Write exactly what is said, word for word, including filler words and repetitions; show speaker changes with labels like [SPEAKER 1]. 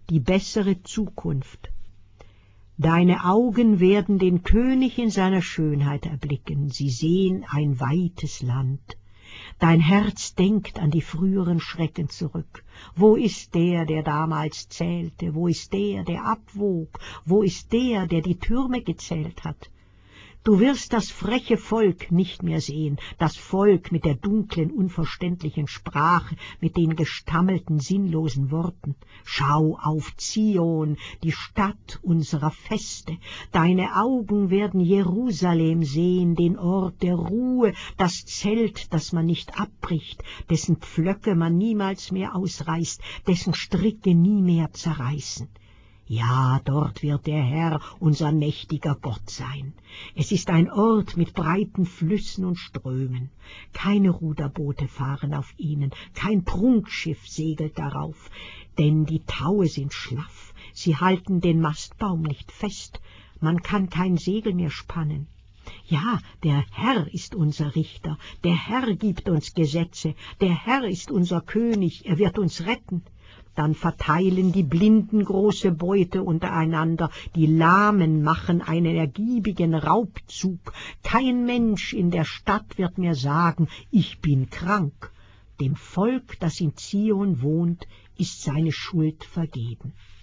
[SPEAKER 1] die bessere Zukunft. Deine Augen werden den König in seiner Schönheit erblicken, sie sehen ein weites Land. Dein Herz denkt an die früheren Schrecken zurück. Wo ist der, der damals zählte? Wo ist der, der abwog? Wo ist der, der die Türme gezählt hat? Du wirst das freche Volk nicht mehr sehen, das Volk mit der dunklen, unverständlichen Sprache, mit den gestammelten, sinnlosen Worten. Schau auf Zion, die Stadt unserer Feste. Deine Augen werden Jerusalem sehen, den Ort der Ruhe, das Zelt, das man nicht abbricht, dessen Pflöcke man niemals mehr ausreißt, dessen Stricke nie mehr zerreißen. Ja, dort wird der Herr, unser mächtiger Gott sein. Es ist ein Ort mit breiten Flüssen und Strömen. Keine Ruderboote fahren auf ihnen, kein Prunkschiff segelt darauf, denn die Taue sind schlaff, sie halten den Mastbaum nicht fest, man kann kein Segel mehr spannen. Ja, der Herr ist unser Richter, der Herr gibt uns Gesetze, der Herr ist unser König, er wird uns retten. Dann verteilen die Blinden große Beute untereinander, die Lahmen machen einen ergiebigen Raubzug. Kein Mensch in der Stadt wird mehr sagen, ich bin krank. Dem Volk, das in Zion wohnt, ist seine Schuld vergeben.